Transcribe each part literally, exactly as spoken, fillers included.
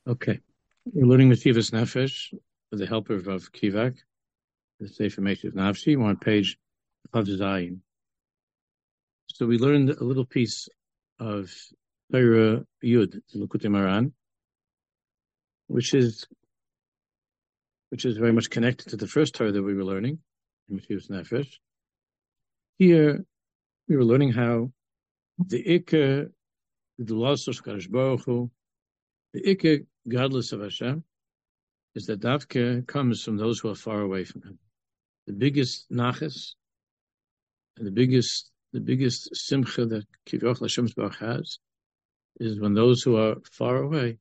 Okay. We're learning Meshivas Nefesh with the help of Rav Kivak, the Sefer Meshiv Nafshi. We're on page Chav Zayin. So we learned a little piece of Torah Yud, Likutei Moharan, which is which is very much connected to the first Torah that we were learning, Meshivas Nefesh. Here we were learning how the Iker, the loss of Kadosh Baruch Hu, the Iker godless of Hashem, is that Davke comes from those who are far away from Him. The biggest nachas and the biggest the biggest simcha that Kivrach Hashem Baruch has is when those who are far away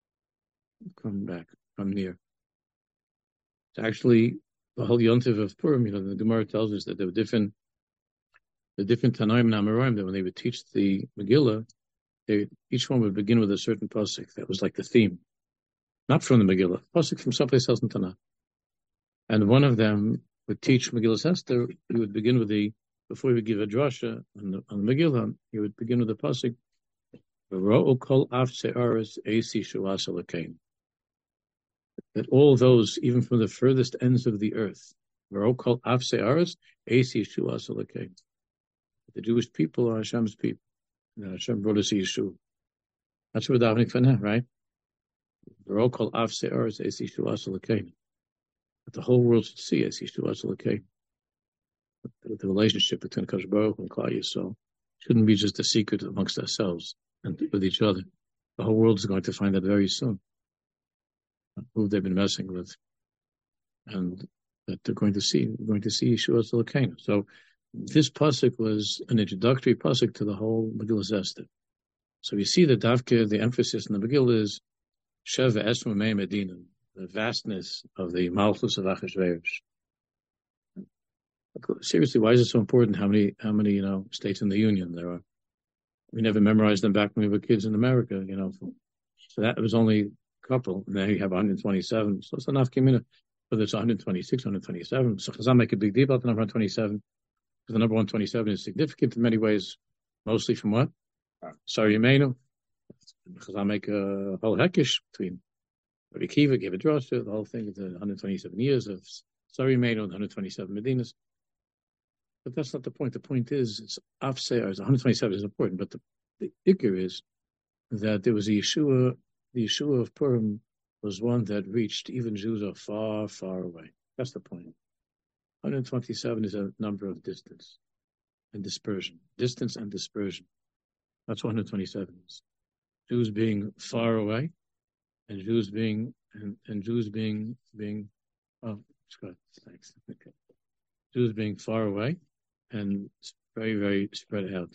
come back, come near. It's actually the whole yontiv of Purim. You know, the Gemara tells us that there were different the different Tanaim and Amoraim that when they would teach the Megillah, they, each one would begin with a certain pasuk that was like the theme, not from the Megillah, pasuk from someplace else in Tanakh. And one of them would teach Megillah Esther. He would begin with the before he would give a drasha on the, on the Megillah. He would begin with the pasuk, "V'ro'u kol af se'aris eisi shu'as elokeiim." That all those, even from the furthest ends of the earth, "V'ro'u kol af se'aris eisi shu'as elokeiim." The Jewish people are Hashem's people. You know, Hashem brought us Yeshua. That's what we're davening for now, right? V'ro'u kol af se'aris eisi shu'as elokeiim. That the whole world should see eisi shu'as elokeiim. The relationship between Kadosh Baruch Hu and Klal Yisrael shouldn't be just a secret amongst ourselves and with each other. The whole world is going to find that very soon. Who they've been messing with, and that they're going to see. We're going to see Yeshua Elokeinu. So this pasuk was an introductory pasuk to the whole Megillah Esther. So you see that Davke, the emphasis in the Megillah is Shev Esma Mei Medina, the vastness of the Malchus of Achashverosh. Seriously, why is it so important how many, how many, you know, states in the Union there are? We never memorized them back when we were kids in America, you know. So that was only a couple. And now you have one hundred twenty-seven. So it's enough community. Whether it's one hundred twenty-six, one hundred twenty-seven. So Chazal make a big deal about the number one twenty-seven. Because the number one twenty-seven is significant in many ways, mostly from what? Sorry, Yemenu. Chazal make a whole heckish between Rabbi Kiva, gave a drasha, the whole thing is the one hundred twenty-seven years of Sorry, Yemenu, and one hundred twenty-seven Medinas. But that's not the point. The point is, it's Afsei, one hundred twenty-seven is important, but the, the ikir is that there was a Yeshua, the Yeshua of Purim was one that reached even Jews are far, far away. That's the point. one hundred twenty-seven is a number of distance and dispersion. Distance and dispersion. That's what one hundred twenty-seven is. Jews being far away, and Jews being, and, and Jews being, being, oh, Scott, thanks. Okay. Jews being far away, and very, very spread out.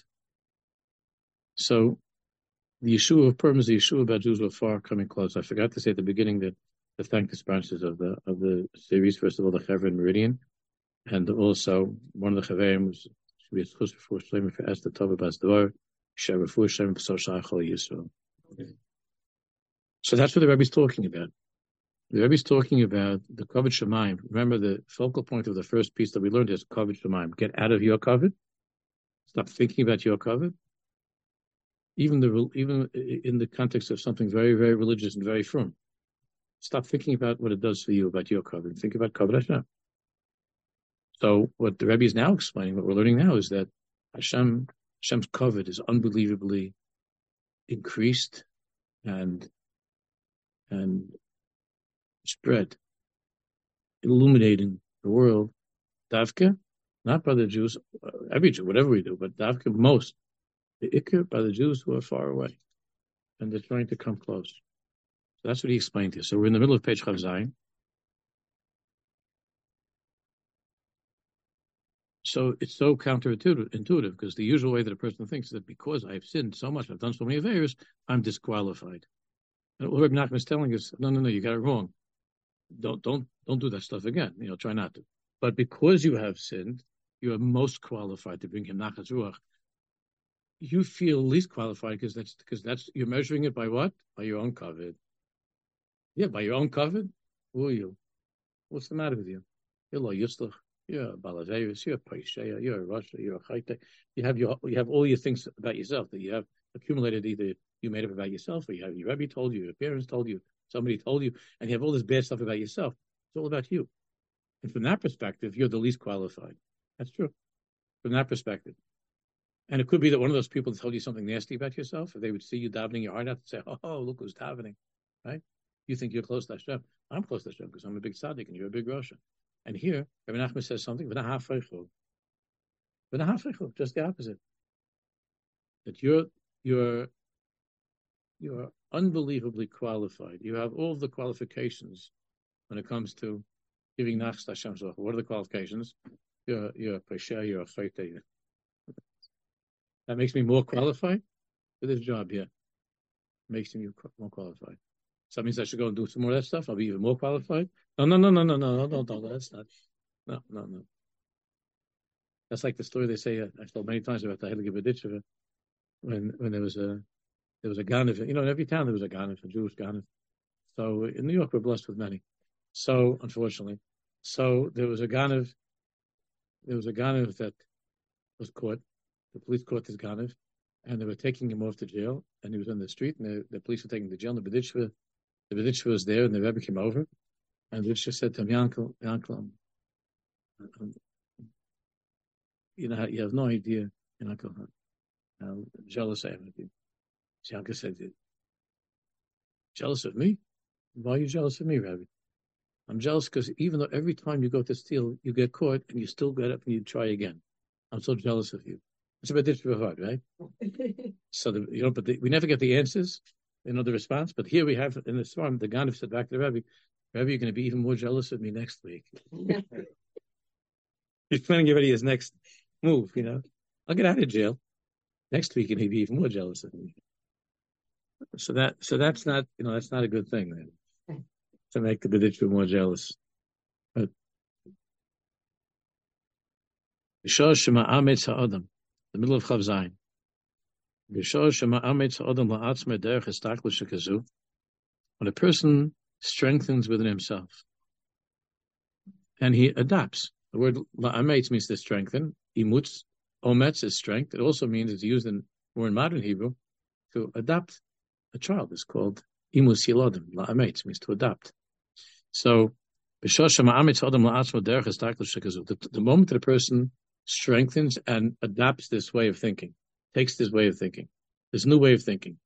So, the Yeshua of Purim is the Yeshua about Jews who are far coming close. I forgot to say at the beginning that the thankless branches of the of the series. First of all, the Chevron Meridian, and also one of the Chaverim was should be a chus for Shlomo for Esther Tova Bas Dvar, Sherefu Shem B'Sor Shachol Yisrael. So that's what the Rebbe is talking about. The Rebbe is talking about the Kavod Shemaim. Remember, the focal point of the first piece that we learned is Kavod Shemaim. Get out of your Kavod. Stop thinking about your Kavod. Even the even in the context of something very, very religious and very firm. Stop thinking about what it does for you, about your Kavod. Think about Kavod Hashem. So what the Rebbe is now explaining, what we're learning now, is that Hashem, Hashem's Kavod is unbelievably increased and and spread, illuminating the world. Davke, not by the Jews, every Jew, whatever we do, but Davke most, the Ikr by the Jews who are far away, and they're trying to come close. So that's what he explained here. So we're in the middle of page Chav Zayin. So it's so counterintuitive because the usual way that a person thinks is that because I've sinned so much, I've done so many affairs, I'm disqualified. And what Rabbi Nachman is telling us, no, no, no, you got it wrong. Don't, don't, don't do that stuff again. You know, try not to. But because you have sinned, you are most qualified to bring him nachas ruach. You feel least qualified because that's because that's you're measuring it by what? By your own kavod. Yeah, by your own kavod. Who are you? What's the matter with you? You're lo yuslach. You're a balaveris. You're a paisheya. You're a rasha. You're a chayte. You have your you have all your things about yourself that you have accumulated. Either you made up about yourself, or you have your Rebbe told you, your parents told you, Somebody told you, and you have all this bad stuff about yourself. It's all about you. And from that perspective, you're the least qualified. That's true. From that perspective. And it could be that one of those people that told you something nasty about yourself, if they would see you davening your heart out and say, oh, look who's davening, right? You think you're close to Hashem. I'm close to Hashem because I'm a big tzaddik and you're a big Rosh. And here, Rabbi Nachman says something, just the opposite. That you're, you're, you're unbelievably qualified. You have all the qualifications when it comes to giving nachas to Hashem. So what are the qualifications? You're, you're a pesha, you're a chayte. That makes me more qualified for this job here. Makes me more qualified. So that means I should go and do some more of that stuff. I'll be even more qualified. No, no, no, no, no, no, no, no, no. That's not. No, no, no. That's like the story they say. Uh, I've told many times about the Heilige Berditchever, when when there was a there was a Ganav. You know, in every town there was a Ganav, a Jewish Ganav. So in New York we're blessed with many. So unfortunately, so there was a Ganav. There was a Ganav that was caught. The police caught this Ganav, and they were taking him off to jail. And he was on the street, and the, the police were taking him to jail. And the Berditchever, the Berditchever was there, and the Rebbe came over, and the Berditchever said to him, "Yankel, Yankel, um, um, you know, you have no idea, Yankel, how jealous I am of you." So Yankel said, "Jealous of me? Why are you jealous of me, Rabbi?" "I'm jealous because even though every time you go to steal, you get caught, and you still get up and you try again. I'm so jealous of you." It's about this hard, right? So the, you know, but the, we never get the answers, you know, the response. But here we have in the storm, the Ganav said back to the Rebbe, "Rebbe, you're going to be even more jealous of me next week." He's planning to get ready his next move. You know, I'll get out of jail next week, and he'll be even more jealous of me. So that, so that's not, you know, that's not a good thing, man, to make the Berditchever more jealous. But the middle of Chav Zayin. When a person strengthens within himself and he adapts, the word la'ametz means to strengthen. Imutz, ometz is strength. It also means it's used in more in modern Hebrew to adopt a child. It's called imus yilodim. La'ametz means to adopt. So the, the moment that a person strengthens and adopts this way of thinking, takes this way of thinking, this new way of thinking.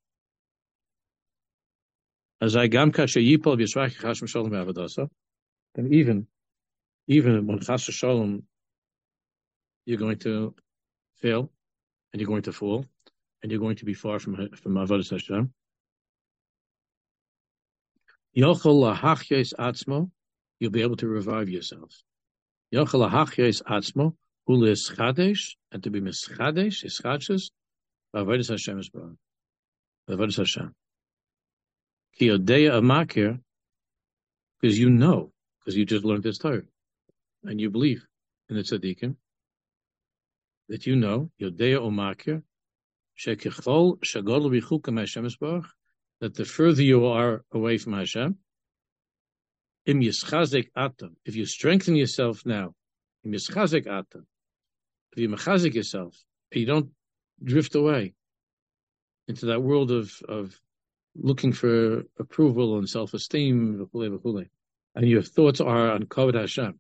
As I gam kasha yipol v'yisrach chashem shalom v'avodasa, then even, even when chas shalom, you're going to fail, and you're going to fall, and you're going to be far from from avodas Hashem. Yochel lahachyes atzmo, you'll be able to revive yourself. Yochel lahachyes atzmo. Chadesh, and to be mischadesh, is chadshus, avodas Hashem is born. Avodas Hashem. Ki yodeya amakir, because you know, because you just learned this Torah, and you believe in the tzaddikim, that you know, yodeya amakir, shekichol shagodol bichukim Hashem is born, that the further you are away from Hashem, im yischazik atam, if you strengthen yourself now, im yischazik atam, if you mechazik yourself, you don't drift away into that world of, of looking for approval and self-esteem, and your thoughts are on Kavod Hashem.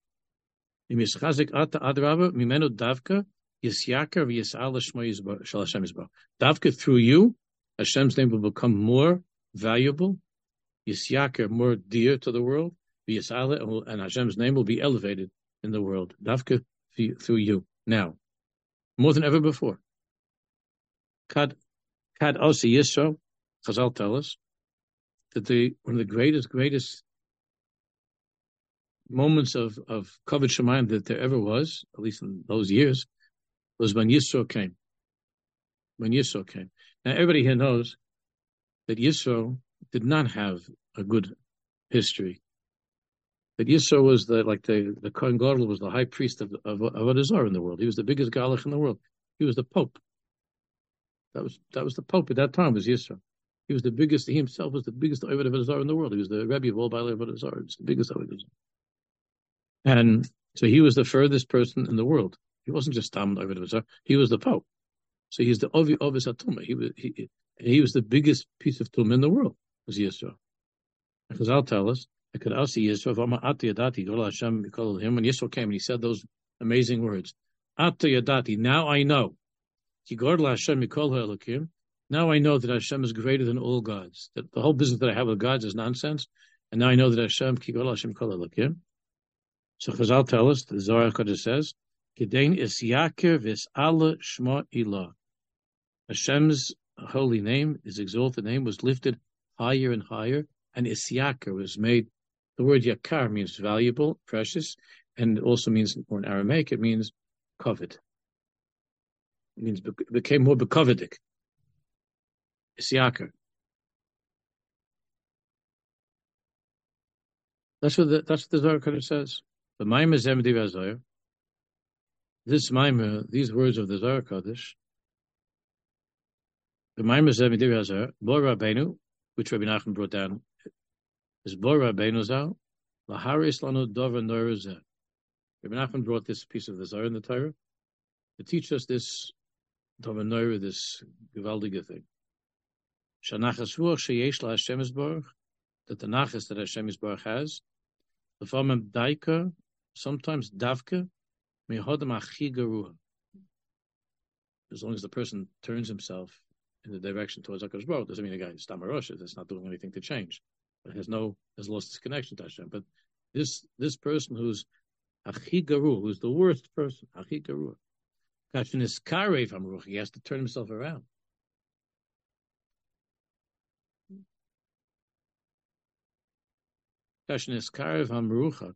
Davka, through you, Hashem's name will become more valuable, Yisyaker, more dear to the world, and Hashem's name will be elevated in the world. Davka, through you. Now, more than ever before. Kad Kad Osi Yisro, Chazal tell us that the one of the greatest, greatest moments of, of Kavod Shemayim that there ever was, at least in those years, was when Yisro came. When Yisro came. Now, everybody here knows that Yisro did not have a good history. That Yisro was the, like the, the Kohen Gadol was the high priest of, of, of Avodah Zarah in the world. He was the biggest Galach in the world. He was the Pope. That was, that was the Pope at that time, was Yisro. He was the biggest, he himself was the biggest Avodah Zarah in the world. He was the Rebbe of all Baalei Avodah Zarah. He was the biggest Avodah Zarah. And so he was the furthest person in the world. He wasn't just Talmud Avodah Zarah. He was the Pope. So he's the Ovi Ovis HaTumah. He was, he, he was the biggest piece of Tumah in the world, was Yisro. Chazal tell us, I could also Yisro, Vama Ata Yadati, Gola Hashem, we call him, when Yisro came and he said those amazing words, Ata Yadati, now I know. Ki Gola Hashem, Mikol HaElokim, now I know that Hashem is greater than all gods. That the whole business that I have with gods is nonsense. And now I know that Hashem, Ki Gola Hashem, Mikol HaElokim. So Chazal tell us, the Zohar Kodesh says, Kedain is Yaker vis Allah Shma Ilah. Hashem's holy name, his exalted name, was lifted higher and higher, and Isyakar was made. The word Yakar means valuable, precious, and it also means, or in Aramaic, it means covet. It means it became more bekovedik. Isyakar. That's what the, that's what the Zohar Kodesh says. The Maimah Zemdi Vazor. This Maimah, these words of the Zohar Kodesh. The Maimah Zemdi Vazor, Bor Rabbeinu, which Rabbi Nachman brought down, is Bor Rabbeinu Zal, Laharis Lanu Dover Noiruzeh. Rabbi Nachman brought this piece of the Zohar in the Torah to teach us this Dover Noiruzeh, this gewaldige thing. Shanachas Ruach Sheyesh La Hashem Yisborach, that the Nachas that Hashem Yisborach has, the form Daika, sometimes Davka, Mehodam Achi Garuah. As long as the person turns himself in the direction towards HaKadosh Baruch, doesn't mean the guy is Stamarosh, that's not doing anything to change. But has no has lost his connection to Hashem. But this this person who's Achi Garuah, who's the worst person, Achi Garuah, Kashin is Karev Hamruch, he has to turn himself around. Kashin is Karev Hamruchak.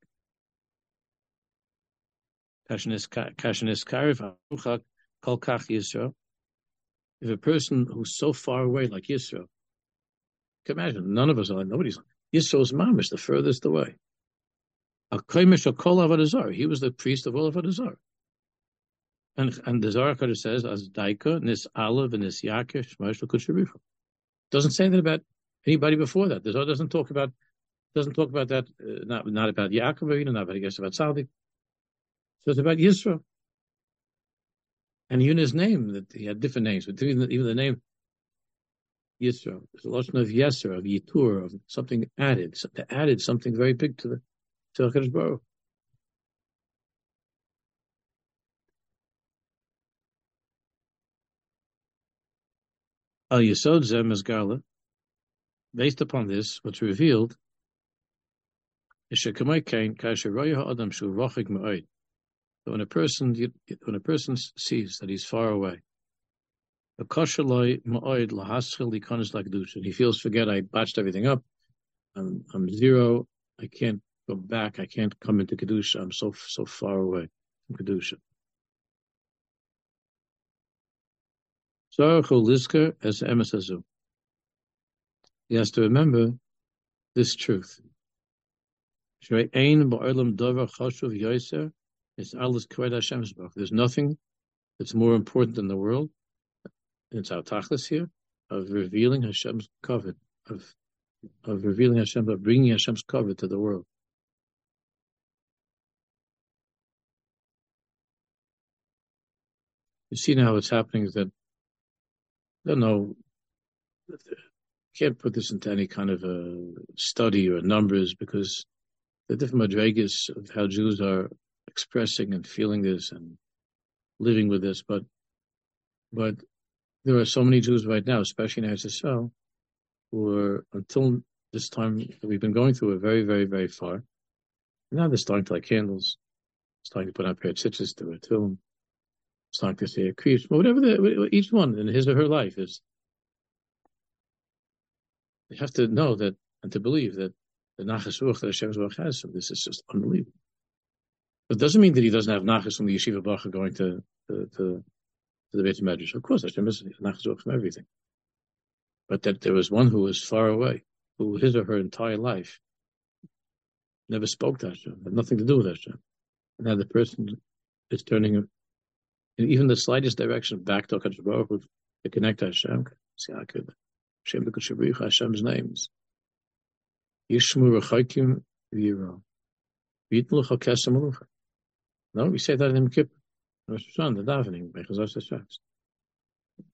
Kashin is Karev Hamruchak, Kol Kach Yisrael. If a person who's so far away, like Yisro, can imagine, none of us are, nobody's, Yisro's mamish, the furthest away. He was the priest of all of Avodah. And and the Zohar Kodesh says, as Daika, Nis Alav, and Nis Yakesh, Shmoshel Kutshabichu. Doesn't say that about anybody before that. The Zohar doesn't talk about, doesn't talk about that, uh, not, not about Yaakov, not about, I guess, about Tzaddik. So it's about Yisro. And even his name, that he had different names, but even the, even the name Yisro, there's a lot of Yeser, of Yitur, of something added. Something added something very big to the to HaKadosh Baruch. Al Yesod Zem Esgarla. Based upon this, what's revealed is Shekamai Kain Kasher Roya Adam Shu Rochik Ma'od. When a person when a person sees that he's far away, he feels, forget, I botched everything up. I'm I'm zero. I can't go back. I can't come into Kedusha. I'm so so far away from Kedusha. He has to remember this truth. There's nothing that's more important in the world. It's our tachlis here of revealing Hashem's covet, of of revealing Hashem, of bringing Hashem's covet to the world. You see now what's happening is that I don't know. Can't put this into any kind of a study or numbers because the different madrigas of how Jews are expressing and feeling this and living with this, but but there are so many Jews right now, especially in Eretz Yisrael, who are until this time that we've been going through, are very, very, very far. Now they're starting to light candles, starting to put on a pair of tzitzis to a tefillin, starting to say a kriyish, whatever the, each one in his or her life is. You have to know that and to believe that the nachas ruach that Hashem Yisborach has from this is just unbelievable. But it doesn't mean that he doesn't have nachas from the yeshiva bacha going to to, to, to the Beit Medrash. Of course, Hashem has nachas ruach from everything. But that there was one who was far away, who his or her entire life never spoke to Hashem, had nothing to do with Hashem. And now the person is turning in even the slightest direction back to HaKadosh Baruch Hu to connect to Hashem. Hashem B'Kutchabricha, Hashem's names. Yishmu Rechaikim V'Yirah. V'Yitnu L'cha Kesem Alucha. No, we say that in Yom Kippur. Rosh Hashanah, the davening, by Chazal Shas.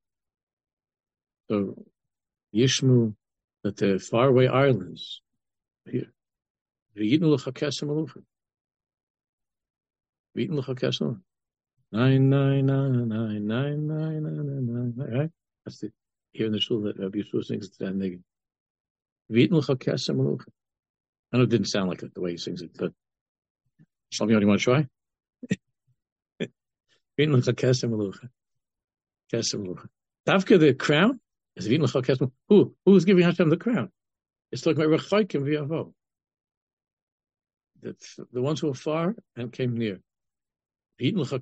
So, Yishmu, that the faraway islands Here. V'yitnu l'cha kesem alucha. V'yitnu l'cha kesem. Nine, nine, nine, nine, nine, nine, nine, nine, nine. Right? That's the here in the shul that Rabbi Yeshua sings to that nigga. V'yitnu l'cha kesem alucha. I know it didn't sound like it the way he sings it, but something you want to try? V'yitnu l'cha kesem alucha. Kesem alucha. Davka the crown is v'yitnu l'cha kesem. Who who is giving Hashem the crown? It's like my rechaykim v'yavo. That's the ones who were far and came near. It means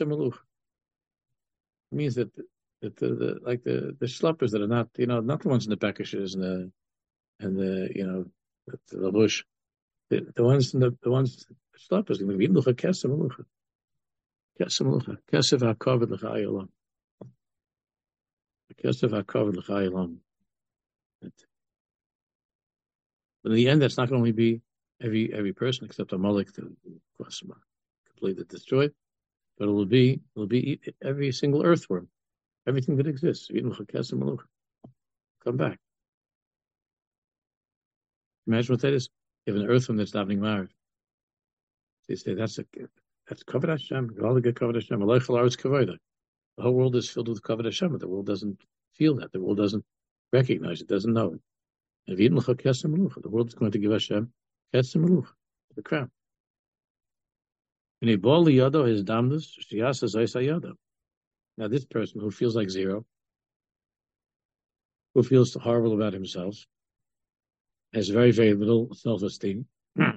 that that the, the like the the schleppers that are not you know not the ones in the Bekishes and the and the you know the, the bush, the, the ones in the the ones the schleppers going to be lucha kesem lucha kesem lucha kesef hakavod l'chayolam kesef hakavod l'chayolam. But in the end, that's not going to only be every every person except a Amalek to completely destroyed. But it will be it will be every single earthworm, everything that exists. Come back. Imagine what that is. You have an earthworm that's davening married. They say that's a that's covered Hashem. All the good covered Hashem. The whole world is filled with covered Hashem, but the world doesn't feel that. The world doesn't recognize it. Doesn't know it. The world is going to give Hashem the crown. Now this person who feels like zero, who feels horrible about himself, has very, very little self-esteem,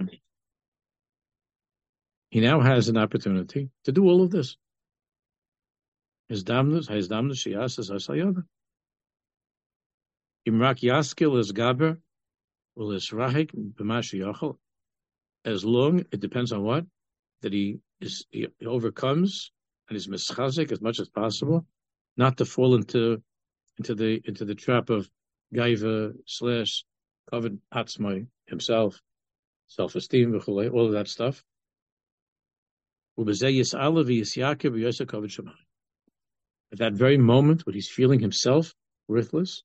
he now has an opportunity to do all of this. His damnus, his damnus, shiyasas asayada. Imrak yaskil is gaber, will is rahik b'mashi yachol. As long, it depends on what? That he is he overcomes and is mischazik as much as possible, not to fall into into the into the trap of gaiva slash covered atzmai himself, self esteem, all of that stuff. At that very moment when he's feeling himself worthless,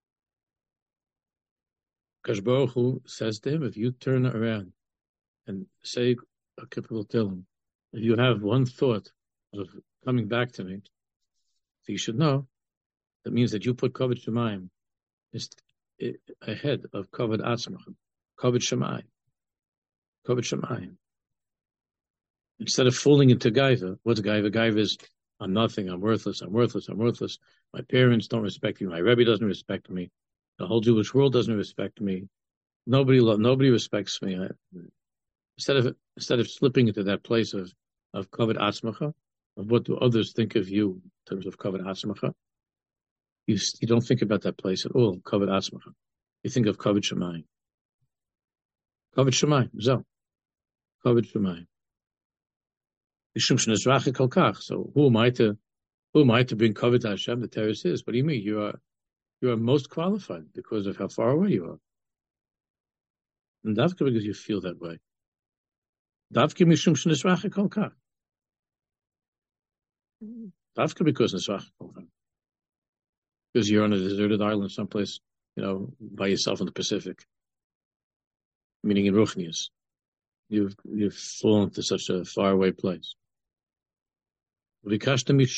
Kadosh Baruch Hu says to him, if you turn around and say a kippur tillim, if you have one thought of coming back to me, so you should know that means that you put kavod shemayim ahead of kavod atzmach, kavod shemayim, kavod shemayim. Instead of falling into gaiva, what's gaiva? Gaiva is I'm nothing, I'm worthless, I'm worthless, I'm worthless. My parents don't respect me, my Rebbe doesn't respect me, the whole Jewish world doesn't respect me. Nobody, nobody respects me. I, instead of instead of slipping into that place of of kavod atzmacha, of what do others think of you in terms of kavod atzmacha, you you don't think about that place at all. Kavod atzmacha, you think of kavod shemayim. Kavod shemayim, zo, kavod shemayim. So who am I to who am I to bring kavod to Hashem? The Torah says, what do you mean? You are you are most qualified because of how far away you are. And that's because you feel that way. Davka mishum shenizracha kol kach. Davka because nisracha kol kach. Because you're on a deserted island someplace, you know, by yourself in the Pacific. Meaning in Ruchnius. You've you've fallen to such a faraway place. The Baal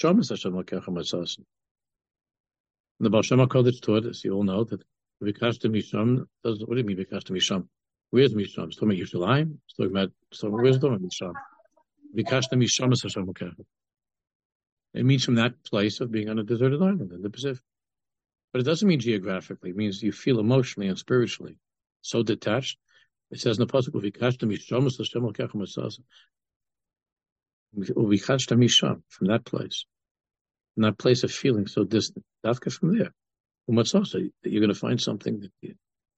Shem HaKodesh taught us, you all know, that Vikashta Misham does what do you mean Vikashta Misham? Where's Misham? It's talking about Yerushalayim? It's talking about so where's the Misham? Vikashta Misham is Hashem HaKodesh. It means from that place of being on a deserted island in the Pacific. But it doesn't mean geographically. It means you feel emotionally and spiritually so detached. It says in the pasuk, "Vikashta Misham is Hashem HaKodesh." Vikashta Misham, from that place, from that place of feeling so distant. Dafka from there. What's also that you're going to find something that you.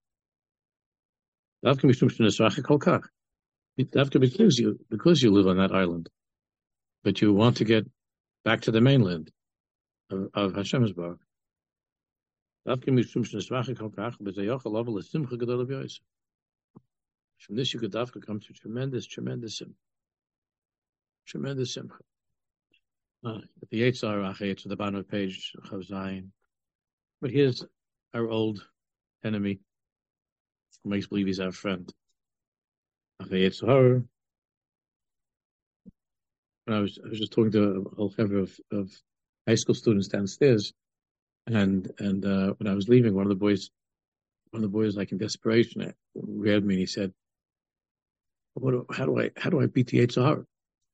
Dafka Mishum Shnezracha Kol Kach. Dafka because you because you live on that island, but you want to get back to the mainland of, of Hashem's Baruch. Dafka Mishum Shnezracha Kol Kach, but Zayachal Laval is Simcha Gadol of Yosef. From this, you could dafka come to tremendous, tremendous simcha. Tremendous simcha. Uh, at the Yetzer Hara, to the bottom of page Chav Zayin. But here's our old enemy, who makes believe he's our friend. When I was, I was just talking to a whole cover of, of high school students downstairs, and and uh, when I was leaving, one of the boys, one of the boys, like in desperation, grabbed me and he said, "What? Do, how do I? How do I beat the Yetzer Hara?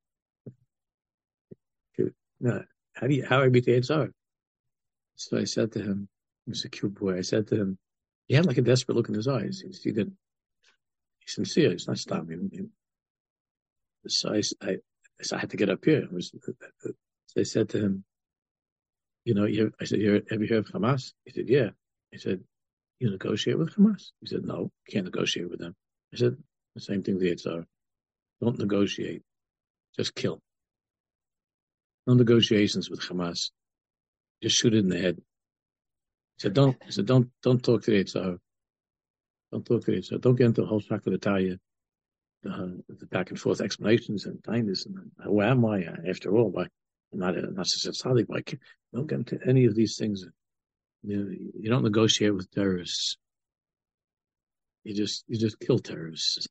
No, how do you? How do I beat the Yetzer Hara?" So I said to him, he was a cute boy. I said to him, he had like a desperate look in his eyes. He, he didn't. He's sincere. He's not stopping. So I, I, so I had to get up here. Was, so I said to him, you know, you, I said, you have you heard of Hamas? He said, yeah. I said, you negotiate with Hamas? He said, no, you can't negotiate with them. I said, the same thing with the Yetzer Hara. Don't negotiate. Just kill. No negotiations with Hamas. Just shoot it in the head. He said, don't, he said, don't, don't talk to the Yetzer Hara. Don't talk to the Yetzer Hara. Don't get into the whole shock of the Taya. Uh, the back and forth explanations and kindness and who am I after all? Why I'm not a not such a tzaddik. Why can't, don't get into any of these things. You know, you don't negotiate with terrorists. You just you just kill terrorists.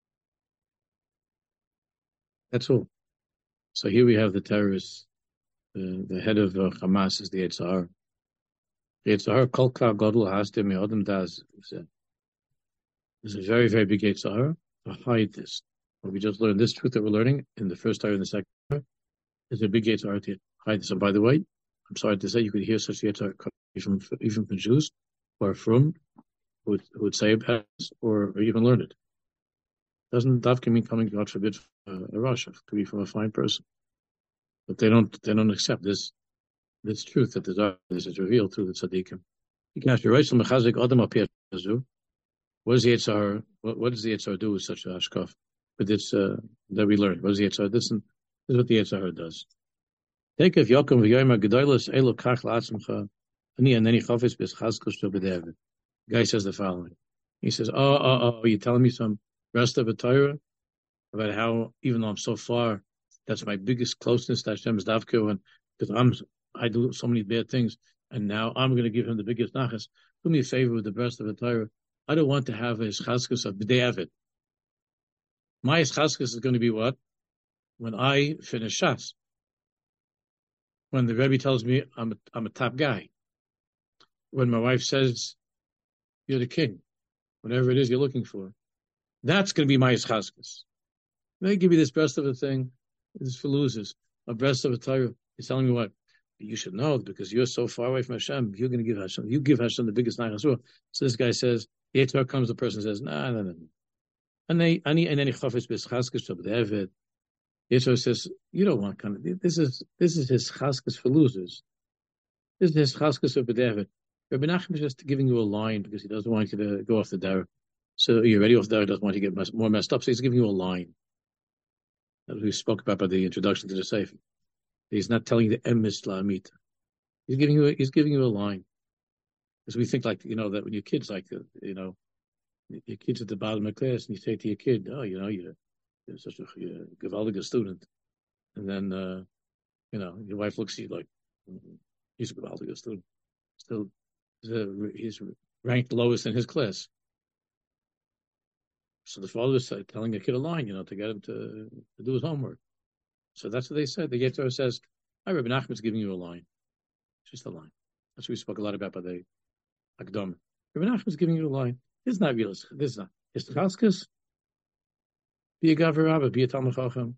That's all. So here we have the terrorists. The, the head of uh, Hamas is the Yetzer Hara. The Yetzer Hara kol kar gadol hastem me'adam das. There's a very very big Yetzer Hara to hide this. What we just learned, this truth that we're learning in the first hour and the second hour, is a big Yetzer Hara to hide this. And by the way, I'm sorry to say, you could hear such Yetzer Hara even, even from Jews who are from, who would, who would say about this, or, or even learn it. Doesn't Davka mean coming, God forbid, uh, a Russia? It could be from a fine person. But they don't they don't accept this this truth that this is revealed through the tzaddikim. You can ask your right, some mechazik adam apir. What does the Yetzer Hara, what, what does the Yetzer Hara do with such a hashkaf? But it's, uh, that we learned. What does the Yetzer Hara? This, this is what the Yetzer Hara does. Take if Yokum v'yoyma gedolos elu kach la'atzmcha ani aneni chofetz b'schazkos to b'devet. Guy says the following. He says, oh, oh, oh, you're telling me some rest of a Torah about how, even though I'm so far, that's my biggest closeness to Hashem's davka, and because I'm, I do so many bad things, and now I'm going to give him the biggest nachas. Do me a favor with the rest of a Torah. I don't want to have a schazkas of b'de'avet. My schazkas is going to be what? When I finish Shas. When the Rebbe tells me I'm a, I'm a top guy. When my wife says, you're the king. Whatever it is you're looking for. That's going to be my schazkas. They give you this breast of a thing. This is for losers. A breast of a Torah. He's telling me what? You should know, because you're so far away from Hashem, you're going to give Hashem, you give Hashem the biggest nachas. So this guy says, the Yetzer Hara comes, the person says, no, no, no. And they, and then he chafetz b'schazkas to b'devet. Yetzer Hara says, you don't want kind of, this is, this is his chazkas for losers. This is his chazkas of b'devet. Rabbi Nachman is just giving you a line because he doesn't want you to go off the derech. So you're already off the derech, doesn't want you to get mess, more messed up. So he's giving you a line. That we spoke about by the introduction to the Sefer. He's not telling you the emes la'amita. He's giving you, a, he's giving you a line. Because we think like, you know, that when your kid's like, you know, your kid's at the bottom of the class and you say to your kid, oh, you know, you're, you're such a you're a gewaldiger student. And then, uh, you know, your wife looks at you like, he's a gewaldiger student. Still, he's, a, he's ranked lowest in his class. So the father was telling a kid a line, you know, to get him to, to do his homework. So that's what they said. The Yetzer Hara says, hi, Rabbi Nachman's giving you a line. It's just a line. That's what we spoke a lot about by the Akdam. Rabbi Nachman's giving you a line. This is not real. This is not. It's chazkas. Be a Gaver Rabba, be a Talmud Chacham.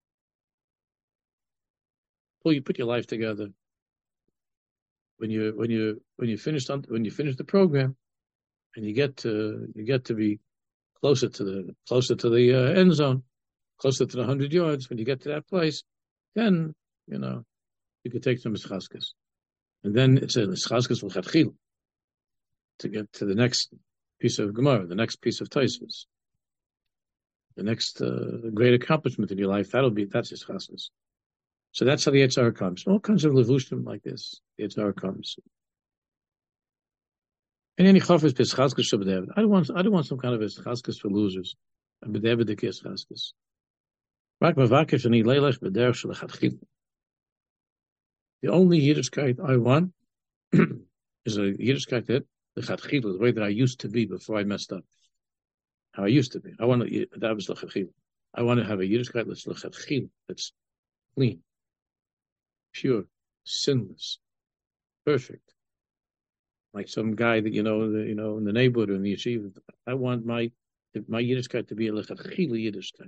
Pull you put your life together. When you when you when you finish when you finish the program, and you get to you get to be closer to the closer to the uh, end zone, closer to the hundred yards. When you get to that place, then you know you could take some chazkas, and then it's a chazkas l'chatchil to get to the next piece of Gemara, the next piece of Tosfos, the next uh, great accomplishment in your life. That'll be that's his chazkas. So that's how the Yetzer Hara comes. All kinds of levushim like this. The Yetzer Hara comes. And any chafetz b'schazkas shel b'devet. I don't want. I don't want some kind of a schazkas for losers. And b'devet the kiss schazkas. Rak mavakesh ani leilech b'derech shel lechatchil. The only Yiddishkeit I want is a Yiddishkeit that the chatchil, the way that I used to be before I messed up. how I used to be. I want to, that was l'chachil. I want to have a Yiddishkeit that's l'chachil, that's clean, pure, sinless, perfect. Like some guy that, you know, the, you know, in the neighborhood or in the yeshiva. I want my, my Yiddishkeit to be a l'chachil Yiddishkeit.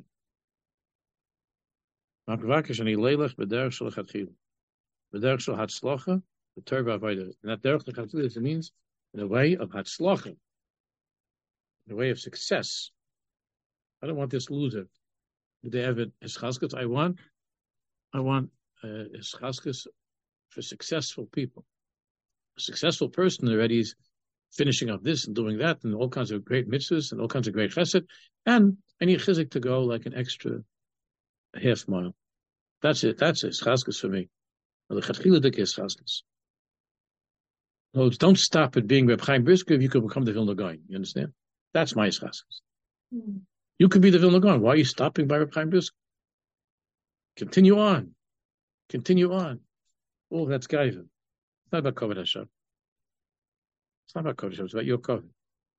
Makvakish ani leilach b'derech shel l'chachil. B'derech shel hatzlacha, the terva avodah. And that derech l'chachil means in a way of hatzlacha, in a way of success. I don't want this loser. They have it as chaskas. I want, I want uh, as chaskas for successful people. A successful person already is finishing up this and doing that and all kinds of great mitzvahs and all kinds of great chesed, and I need chizik to go like an extra half mile. That's it. That's it. Chaskas for me. The chatchiladik is chaskas. No, don't stop at being Reb Chaim Brisker if you could become the Vilna Gaon. You understand? That's my chaskas. Mm. You could be the Vilna Gaon. Why are you stopping by Reb Chaim Brisker? Continue on. Continue on. Oh, that's Gaiva. It's not about Kovod Hashem. It's not about Kovod Hashem. It's about your Kovod.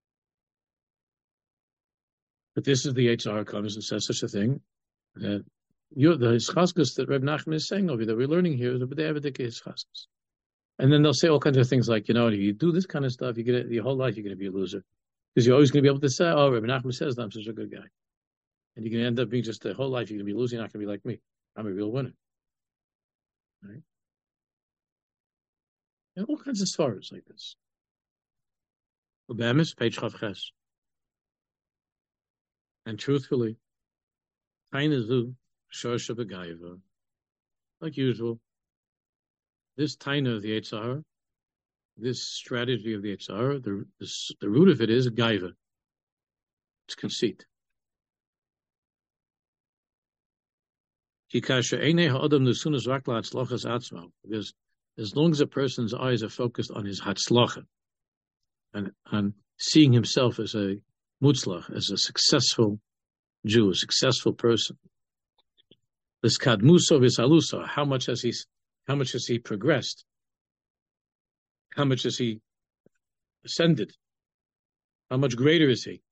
But this is the H R comes and says such a thing that you're the chaskas that Reb Nachman is saying over there. We're learning here that they have a chaskas. And then they'll say all kinds of things like, you know, you do this kind of stuff, you get it, your whole life you're going to be a loser. Because you're always going to be able to say, oh, Reb Nachman says that I'm such a good guy. And you're going to end up being just the whole life you're going to be losing, you're not going to be like me. I'm a real winner. Right? And all kinds of stories like this. Ubemis, page Chavches. And truthfully, Tainazu, Shorsha Begaiva, like usual, this Taina of the Eitzahara, this strategy of the Eitzahara, the, the, the root of it is Gaiva. It's conceit. Because as long as a person's eyes are focused on his hatzlacha and on seeing himself as a mutzlach, as a successful Jew, a successful person, this kadmuso v'saluso, how much has he, how much has he progressed? How much has he ascended? How much greater is he?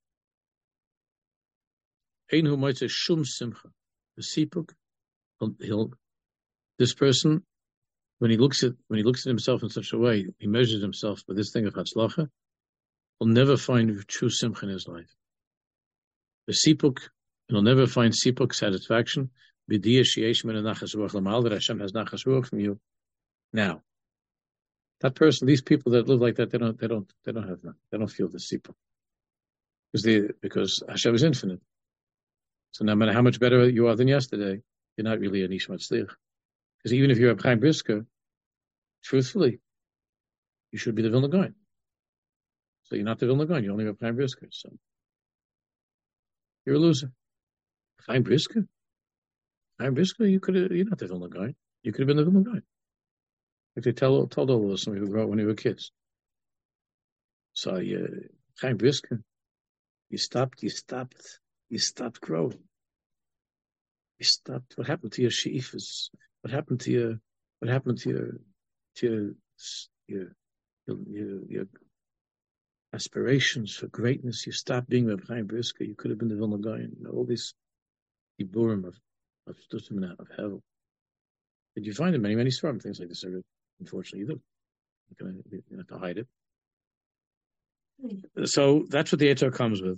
Ein hu moitze shum simcha, the sipuk. He'll, he'll, this person, when he looks at when he looks at himself in such a way, he measures himself with this thing of hatzlacha, will never find true simcha in his life. The sipuk, he'll never find sipuk satisfaction. B'diyah sheyesh min nachas ruach lamal, that Hashem has nachas ruach from you. Now, that person, these people that live like that, they don't, they don't, they don't have that. They don't feel the sipuk because they because Hashem is infinite. So no matter how much better you are than yesterday, you're not really a Nishmat Tzlich. Because even if you're a Chaim Brisker, truthfully, you should be the Vilna Gaon. So you're not the Vilna Gaon, you're only a Chaim Brisker. So you're a loser. Chaim Brisker? Chaim Brisker, you could have, you're not the Vilna Gaon. You could have been the Vilna Gaon. Like they tell, told all of us when we grew up, when we were kids. So you, Chaim Brisker, you stopped, you stopped, you stopped growing. You stopped. What happened to your sheifas? What happened to your? What happened to your? To your your your, your aspirations for greatness? You stopped being Reb Chaim Brisker. You could have been the Vilna Gaon. You know, all these Iburim of of Shtutim of Hevel. But you find in many many storm things like this. Unfortunately, you do. You're going to, you have to hide it. Mm-hmm. So that's what the Eitzah comes with.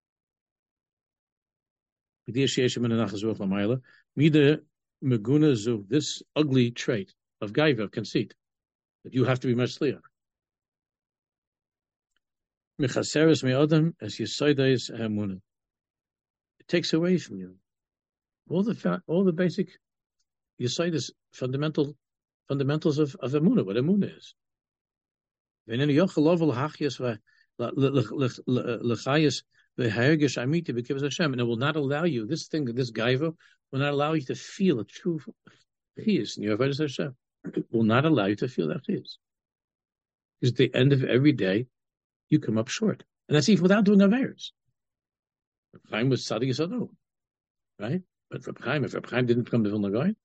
This ugly trait of gaiva, of conceit, that you have to be matzliach. It takes away from you all the all the basic yesodis, fundamental fundamentals of of emunah. What emunah is. And it will not allow you, this thing, this gaiva, will not allow you to feel a true chiyus in your avodas Hashem. It will not allow you to feel that chiyus. Because at the end of every day, you come up short. And that's even without doing averos. Reb Chaim was tzaddik yisado, right? But Reb Chaim, if Reb Chaim didn't become the Vilna Gaon,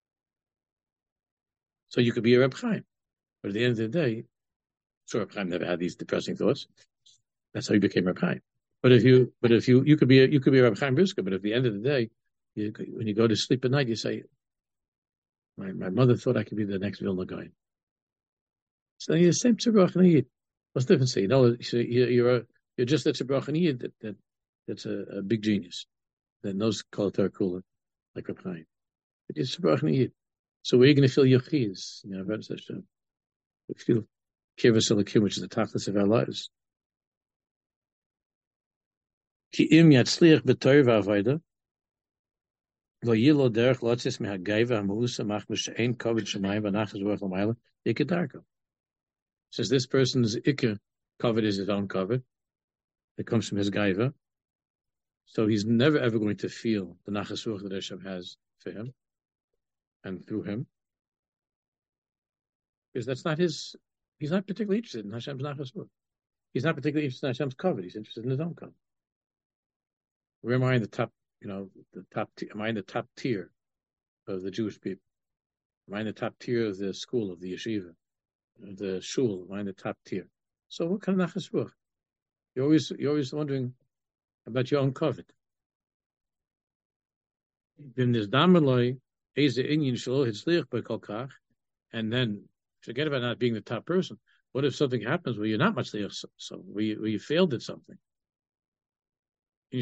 so you could be a Reb Chaim. But at the end of the day, sure, Reb Chaim never had these depressing thoughts. That's how he became Reb Chaim. But if you, but if you, you could be, a, you could be a Rabbi Chaim Brisker, but at the end of the day, you, when you go to sleep at night, you say, my, my mother thought I could be the next Vilna guy. So you're the same Tzibur Chaniyid. What's the difference? You know, you're a, you're just a Tzibur Chaniyid that, that that's a, a big genius that knows Kol Torah Kula, like Rabbi Chaim. But you're Tzibur Chaniyid. So where are you going to feel your chiyas? You know, Rabbi Hashem. We feel Kivas Elikim, which is the tachlis of our lives. Ki im yatzliach b'toir v'avoda, lo yilo derech lotzis mehagayva ha'mahusa mach m'she'en kovid shemayim v'nachas ruach l'mayla ikedarko. Says this person's ikar kovid is his own kovid. It comes from his gaiva. So he's never ever going to feel the nachas ruach that Hashem has for him and through him. Because that's not his, he's not particularly interested in Hashem's nachas ruach. He's not particularly interested in Hashem's kovid. He's interested in his own kovid. Where am I in the top, you know, the top, am I in the top tier of the Jewish people? Am I in the top tier of the school, of the yeshiva, of the shul? Am I in the top tier? So what kind of nachas ruach? You're always, you're always wondering about your own kovid. And then forget about not being the top person. What if something happens where you're not matzliach, so where you, where you failed at something? You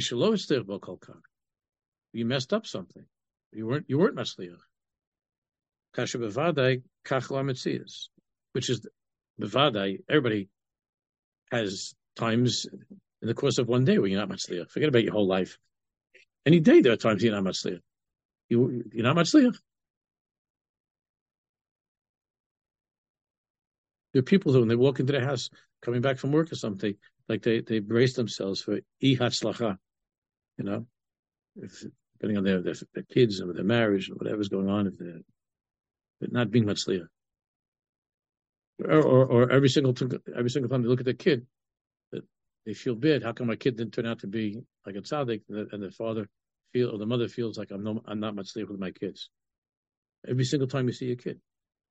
messed up something. You weren't you weren't matzliach. Kasher bevadai kachla metzias, which is bevadai. Everybody has times in the course of one day where you're not matzliach. Forget about your whole life. Any day there are times you're not matzliach. You you're not matzliach. There are people who, when they walk into their house, coming back from work or something, like they, they brace themselves for I hatzlacha, you know, if, depending on their, their their kids and their marriage and whatever's going on, if they're, they're not being matzliach. Or, or, or every single every single time they look at their kid, that they feel bad. How come my kid didn't turn out to be like a tzaddik, and the, and the father feel or the mother feels like I'm no I'm not matzliach with my kids. Every single time you see a kid,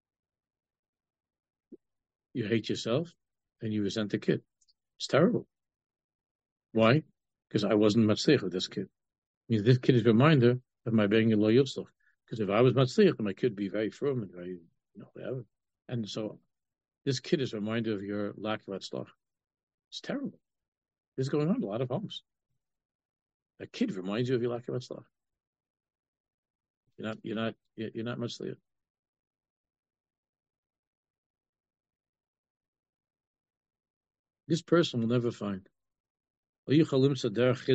you hate yourself and you resent the kid. It's terrible. Why? Because I wasn't matzliach with this kid. I mean, this kid is a reminder of my being a lo yitzlach. Because if I was matzliach, then my kid would be very firm and very, you know, whatever. And so, this kid is a reminder of your lack of atzlach. It's terrible. This is going on in a lot of homes. A kid reminds you of your lack of atzlach. You're not, you're not, you're not matzliach. This person will never find. He's not going to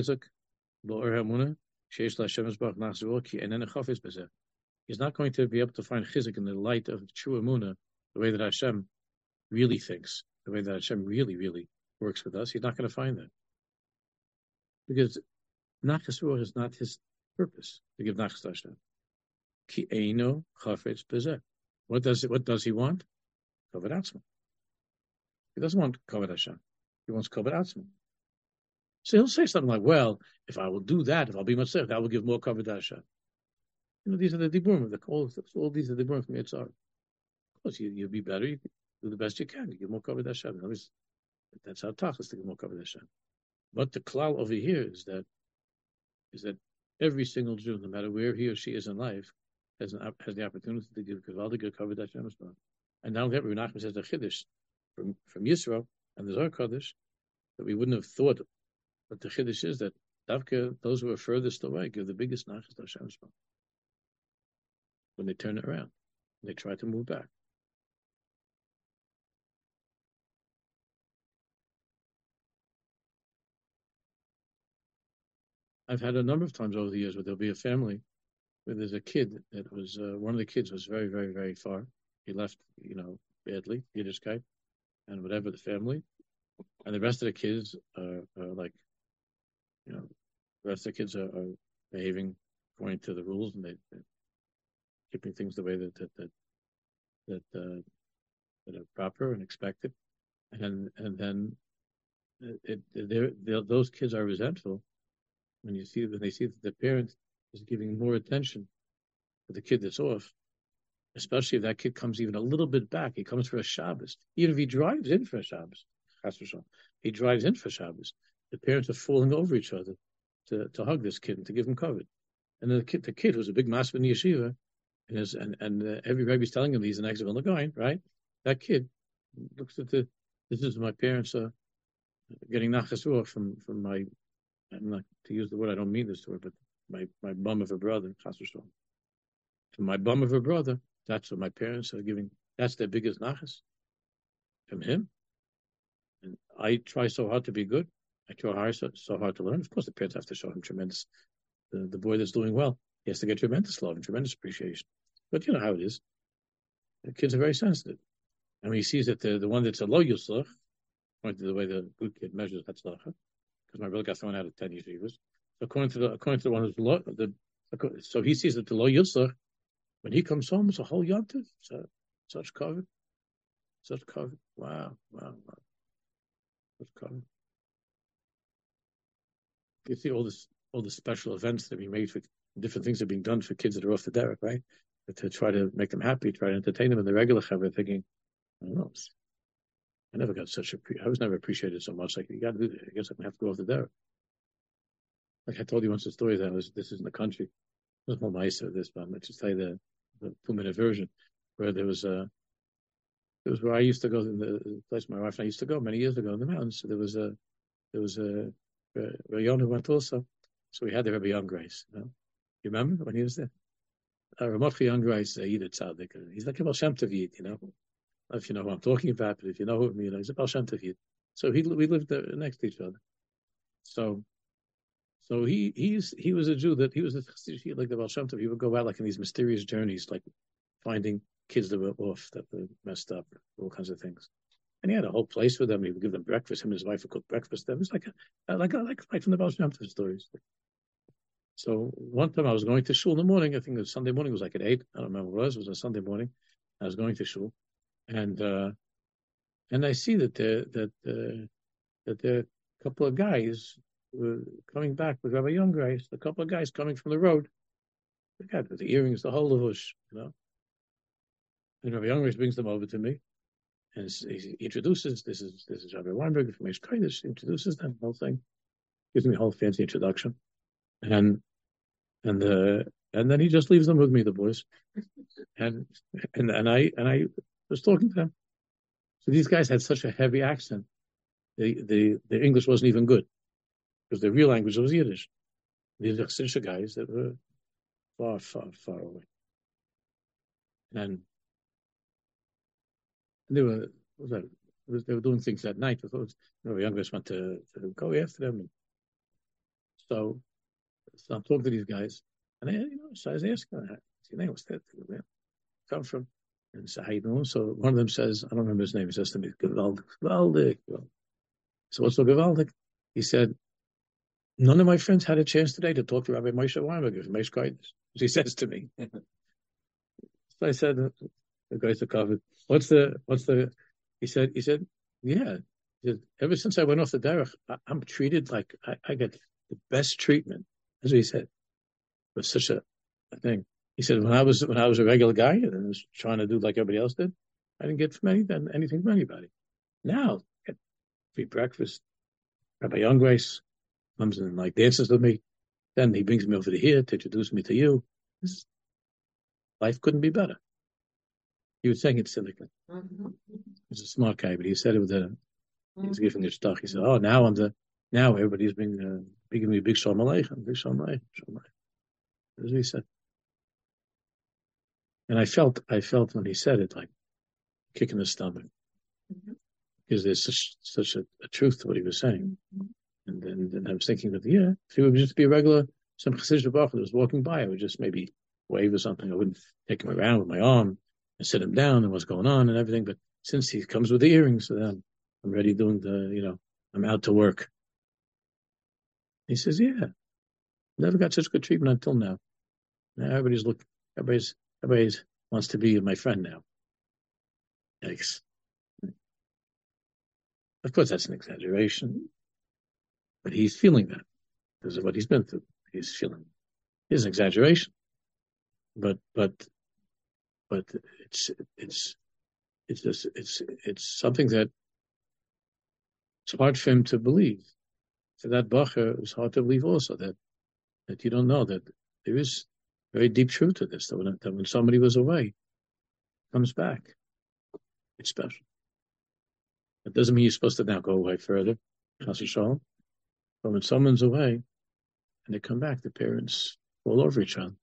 be able to find chizuk in the light of true emunah, the way that Hashem really thinks, the way that Hashem really, really works with us. He's not going to find that. Because nachas ruach is not his purpose to give nachas to Hashem. Ki eino chafetz b'zeh. What does it, what does he want? Kavod atzmo. He doesn't want kavod Hashem. He wants kavod atzmo. So he'll say something like, well, if I will do that, if I'll be matzliach, that will give more kavod to Hashem. You know, these are the diburim. All, all these are the diburim from Yitzhar. Of course, you, you'll be better. You do the best you can. You give more kavod to Hashem. That's how tough it is to give more kavod to Hashem. But the klal over here is that is that every single Jew, no matter where he or she is in life, has an, has the opportunity to give kavaldig kavod to Hashem. And now that Rebbe Nachman says the chiddush from from Yisro and the Zohar Kodesh that we wouldn't have thought. But the chiddush is that Davka, those who are furthest away, give the biggest nachas to Hashem when they turn it around. They try to move back. I've had a number of times over the years where there'll be a family where there's a kid that was, uh, one of the kids was very, very, very far. He left, you know, badly, Yiddishkeit, and whatever the family. And the rest of the kids are, are like, you know, the rest of the kids are, are behaving according to the rules, and they, they're keeping things the way that that that that, uh, that are proper and expected. And and then it, it, they're, those kids are resentful when you see when they see that the parent is giving more attention to the kid that's off, especially if that kid comes even a little bit back. He comes for a Shabbos, even if he drives in for a Shabbos. He drives in for Shabbos. the parents are falling over each other to, to hug this kid and to give him cover. And the kid, the kid was a big master in the yeshiva, and his, and and uh, every rabbi's telling him he's an ex of Vilna, right? That kid looks at the. This is my parents are getting nachas ruach from from my. I'm not to use the word. I don't mean this word, but my my bum of a brother, chas v'shalom. From my bum of a brother, that's what my parents are giving. That's their biggest nachas from him. And I try so hard to be good. I try hard, so, so hard to learn. Of course, the parents have to show him tremendous. The, the boy that's doing well, he has to get tremendous love and tremendous appreciation. But you know how it is. The kids are very sensitive. And when he sees that the, the one that's a low yuslach, according to the way the good kid measures hatzlacha, because my brother got thrown out of ten yeshivas. So according to the according to the one who's low, the so he sees that the low yuslach, when he comes home, it's a whole yontif, so, such covered, such covered. Wow, wow, wow, such covered. You see all this, all the special events that we made for different things that are being done for kids that are off the derek, right? To try to make them happy, try to entertain them in the regular chavra, thinking, I don't know, I never got such a, I was never appreciated so much. Like, you got to do that. I guess I'm going to have to go off the derek. Like I told you once the story that I was, this is in the country. There's more mice of this, but I'm going to just tell you the, the two minute version where there was a, it was where I used to go, in the place my wife and I used to go many years ago in the mountains. So there was a, there was a, Rayon who went also. So we had the Rebbe Young Grace. You know? You remember when he was there? Uh, Ramotchi Young Grace, uh, Yid Tzaddik. He's like a Baal Shem Tov Yid, you know. If you know who I'm talking about, but if you know who you know, he's a Baal Shem Tov Yid. So he, we lived there next to each other. So, so he he's he was a Jew that he was a like the Baal Shem Tov. He would go out like in these mysterious journeys, like finding kids that were off, that were messed up, all kinds of things. And he had a whole place for them. He would give them breakfast. Him and his wife would cook breakfast. It was like a, like a, like like from the Baal Shem Tov stories. So one time I was going to shul in the morning. I think it was Sunday morning. It was like at eight. I don't remember what it was. It was a Sunday morning. I was going to shul, and uh, and I see that there that uh, that there are a couple of guys were coming back with Rabbi Young Grace. A couple of guys coming from the road. They got the earrings, the whole of us, you know. And Rabbi Young Grace brings them over to me. And he introduces, this is this is Rabbi Weinberg from Eish Kodesh, introduces them, the whole thing, gives me a whole fancy introduction. And and uh, and then he just leaves them with me, the boys. And and and I and I was talking to them. So these guys had such a heavy accent. The the their English wasn't even good. Because their real language was Yiddish. These are Chassidish guys that were far, far, far away. And they were, what was that? It was, they were doing things that night. I thought, you know, the youngest went to, to go after them. And so, so I'm talking to these guys, and I, you know, so I was asking, what's your name? What's that? Where you come from? And so how you doing? So one of them says, I don't remember his name. He says to me, Gewaldig, Gewaldig. So what's so Gewaldig? He said, none of my friends had a chance today to talk to Rabbi Moshe Weinberg from Eish Kodesh. He says to me. So I said, the guys are covered. What's the, what's the, he said, he said, yeah. He said, ever since I went off the derech, I, I'm treated like I, I get the best treatment. That's what he said. It was such a, a thing. He said, when I was, when I was a regular guy and I was trying to do like everybody else did, I didn't get from any, anything from anybody. Now, I get free breakfast. Rabbi Young Grace comes and like dances with me. Then he brings me over to here to introduce me to you. This, life couldn't be better. He was saying it cynically. Mm-hmm. He's a smart guy, but he said it with a, he was giving a stuff. He said, oh, now I'm the, now everybody's being, uh, giving me a big Shalom Aleichem, big Shalom Aleichem, Shalom Aleichem. That's what he said. And I felt, I felt when he said it, like kick in the stomach. Mm-hmm. Because there's such, such a, a truth to what he was saying. Mm-hmm. And then, then I was thinking that, yeah, if he would just be a regular, some Chassidish Baruch that was walking by, I would just maybe wave or something. I wouldn't take him around with my arm and sit him down and what's going on and everything. But since he comes with the earrings, so then I'm ready doing the, you know, I'm out to work. He says, yeah, never got such good treatment until now. Now everybody's look, everybody's, everybody's wants to be my friend now. Yikes. Of course, that's an exaggeration, but he's feeling that because of what he's been through. He's feeling it's an exaggeration, but, but, but it's, it's, it's just, it's, it's something that it's hard for him to believe. to that bacher, it was hard to believe also that that you don't know that there is very deep truth to this. That when, that when somebody was away, comes back, it's special. That doesn't mean you're supposed to now go away further. But when someone's away and they come back, the parents fall over each other.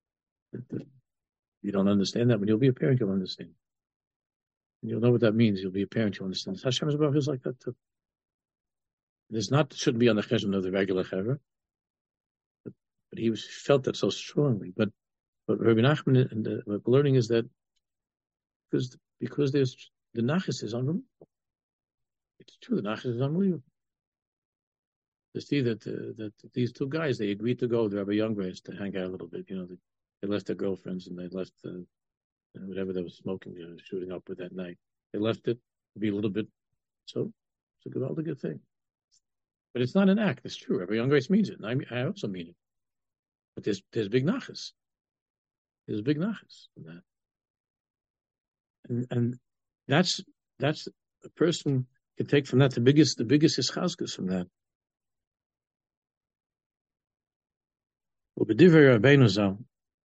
You don't understand that. When you'll be a parent, you'll understand. And you'll know what that means. You'll be a parent, you'll understand. Hashem's Baruch is like that too. There's not, shouldn't be on the cheshbon of the regular chevra, but, but he was felt that so strongly. But but Rabbi Nachman and the, what we're learning is that because because there's the nachas is unbelievable. It's true, the nachas is unbelievable. To see that uh, that these two guys, they agreed to go with Rabbi Younggrace to hang out a little bit. You know, they, they left their girlfriends and they left uh, whatever they were smoking, you know, shooting up with that night. They left it to be a little bit. So it's a good, all the good thing. But it's not an act. It's true. Rabbi Younggrace means it, and I, I also mean it. But there's there's big nachas. There's big nachas in that, and and that's that's a person can take from that the biggest the biggest ischazkus from that. Well, b'divrei Rabbeinu Zal,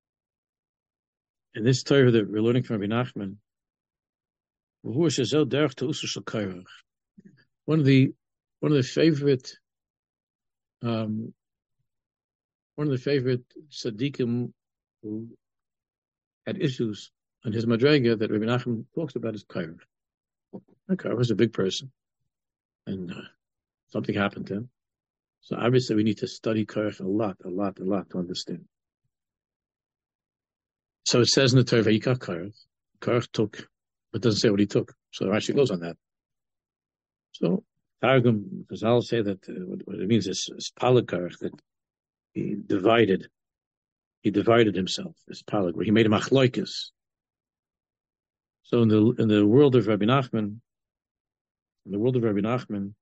in this Torah that we're learning from Rabbi Nachman, one of the one of the favorite um, one of the favorite tzaddikim who had issues on his madrega that Rabbi Nachman talks about is Kairach. Kairach was a big person, and uh, something happened to him. So obviously we need to study Kairach a lot, a lot, a lot to understand. So it says in the Torah, Vayikach Kairach. Kairach took, but it doesn't say what he took. So it actually goes on that. So Targum, because I'll say that uh, what, what it means is, is Palag Kairach, that he divided, he divided himself, this Palag, where he made a machloikis. So in the in the world of Rabbi Nachman, in the world of Rabbi Nachman,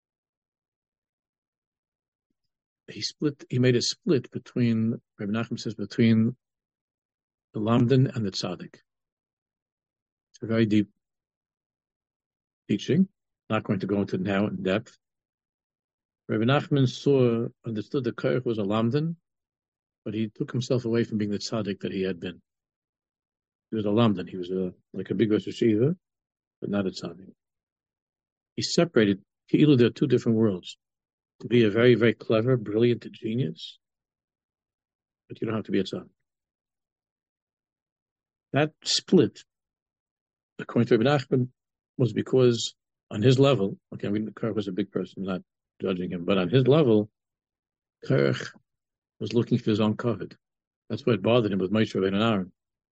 he split. He made a split between Rabbi Nachman says between the Lamdan and the Tzaddik. It's a very deep teaching. Not going to go into now in depth. Rabbi Nachman saw understood that Kairach was a Lamdan, but he took himself away from being the Tzaddik that he had been. He was a Lamdan. He was a like a big Rosh Hashiva, but not a Tzaddik. He separated. Either there are two different worlds. To be a very, very clever, brilliant genius, but you don't have to be a tzaddik. That split, according to Rabbi Nachman, was because on his level, okay, I mean, Kairach was a big person, I'm not judging him, but on his level, Kairach was looking for his own covet. That's what bothered him with Moshe Rabbeinu and Aaron.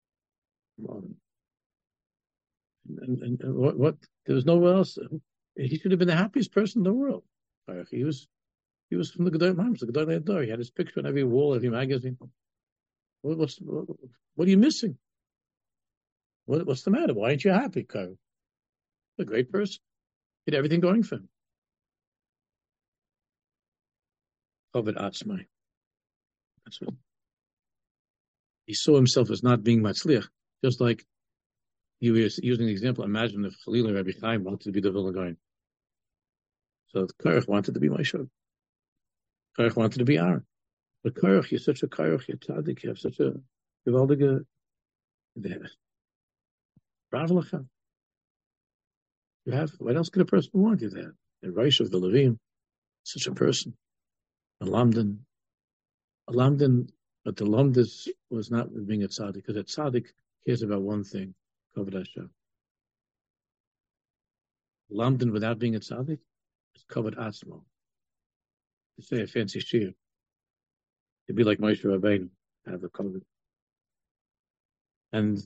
And, and, and what, what, there was nowhere else. He should have been the happiest person in the world. He was, he was from the Gedolei Mams, the Gedolei Hador. He had his picture on every wall, every magazine. What, what's, what, what are you missing? What, what's the matter? Why aren't you happy, Kairach? A great person. He had everything going for him. Chovet Atzmai. That's what. He saw himself as not being Matzliach, just like you were using the example. Imagine if Chalila Rabbi Chaim wanted to be the Vilna Gaon. So Kairach wanted to be Moshe. Kairach wanted to be Aaron. But Kairach, you're such a Kairach, you're tzaddik, you have such a gewaldige Ravlacha. You have, what else could a person want? You have the Reish of the Levim, such a person. A Lamdan. A Lamdan, but the Lamdas was not being a tzaddik, because a tzaddik cares about one thing, Kavod Hashem. Lamdan without being a tzaddik, it's covered atzmo. To say a fancy shir. It'd be like Moshe Rabbeinu, have a covered. And,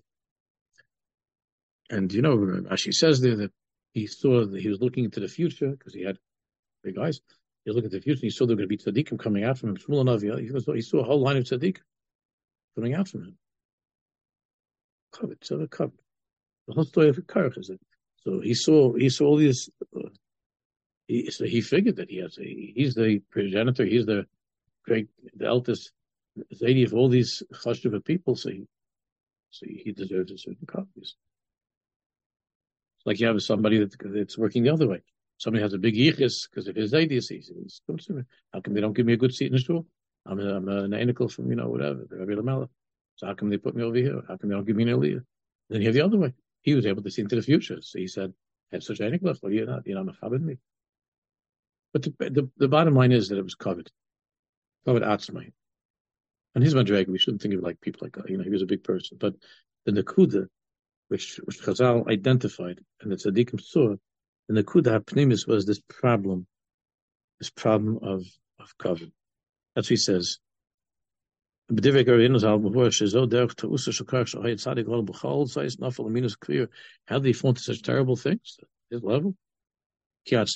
and you know, Rashi says there that he saw that he was looking into the future, because he had big eyes. He was looking at the future, and he saw there were going to be tzaddikim coming out from him. He saw, he saw a whole line of tzaddikim coming out from him. Covered, so covered. The whole story of Kairach is it. So he saw, he saw all these, uh, He, so he figured that he has a, he's the progenitor, he's the great, the eldest Zaidi of all these chashuva people, so he, so he deserves a certain copies. It's like you have somebody that, that's working the other way. Somebody has a big yichus because of his ideas. He says, how come they don't give me a good seat in the shul? I'm, a, I'm an anical from, you know, whatever, the Rabbi Lamelech. So how come they put me over here? How come they don't give me an aliyah? Then you have the other way. He was able to see into the future. So he said, I have such anical, well, you're not, you're not mechabed me. But the, the, the bottom line is that it was covered. Covered atzmai. And his Madrag, we shouldn't think of it like people like that. You know, he was a big person. But the Nakuda, which, which Chazal identified, and the Tzaddikim saw, the Nakuda HaPnimis was this problem, this problem of, of covered. That's what he says. How do they find such terrible things? His level? Because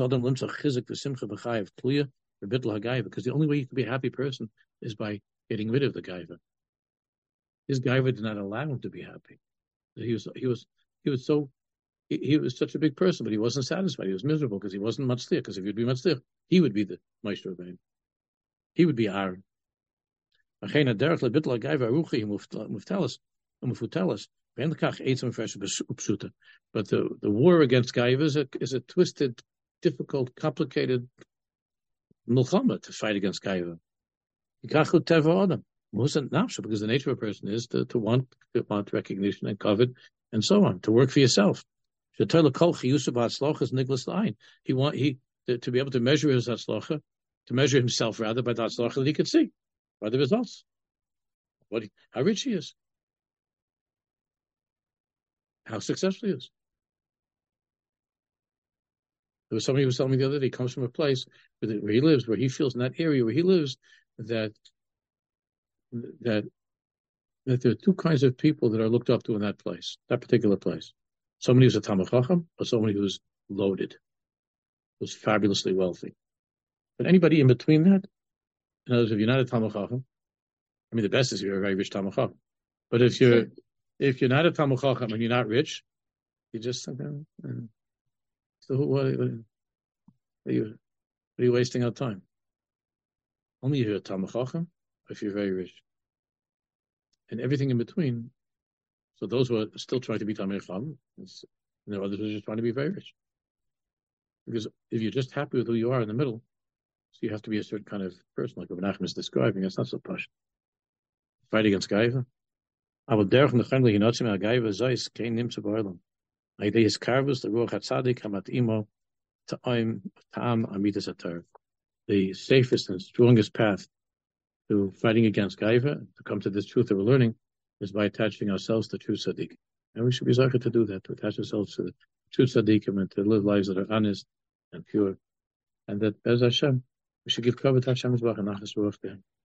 the only way you can be a happy person is by getting rid of the gaiva. His gaiva did not allow him to be happy. He was he was he was so he, he was such a big person, but he wasn't satisfied. He was miserable because he wasn't matzliach. Because if he'd be matzliach, he would be the Moshe Rabbeinu. He would be Aaron. But the, the war against Gaiva is a, is a twisted, difficult, complicated milchama to fight against Gaiva. Because the nature of a person is to, to want to want recognition and covet and so on, to work for yourself. He want he to, to be able to measure his atzlocha, to measure himself rather by the atzlocha that he could see, by the results. What he, how rich he is, how successful he is. There was somebody who was telling me the other day, he comes from a place where, the, where he lives, where he feels in that area where he lives that that that there are two kinds of people that are looked up to in that place, that particular place. Somebody who's a Talmid Chacham, or somebody who's loaded, who's fabulously wealthy. But anybody in between that, in other words, if you're not a Talmid Chacham, I mean, the best is you're a very rich Talmid Chacham. But if you're if you're not a Talmid Chacham and you're not rich, you just okay, uh, so what, what, are you what are you wasting our time? Only if you're a Talmid Chacham, or if you're very rich, and everything in between. So those who are still trying to be Talmid Chacham, and there are others who are just trying to be very rich. Because if you're just happy with who you are in the middle, so you have to be a certain kind of person, like Rabbi Nachman is describing. It's not so posh. Fight against Gaiva. I will dare from the friendly Hinotzim al Gaiva Zeis Kain Nimsa Barlam. I day his carvers the Ruach Hatzadik Hamat Imo Ta'im Ta'am Amidas Atar. The safest and strongest path to fighting against Gaiva, to come to this truth that we're learning, is by attaching ourselves to true Tzaddik. And we should be zachar to do that, to attach ourselves to the true Tzaddikim and to live lives that are honest and pure. And that, as Hashem, we should give cover to Hashem's Bach and Nachas Ruach to Him.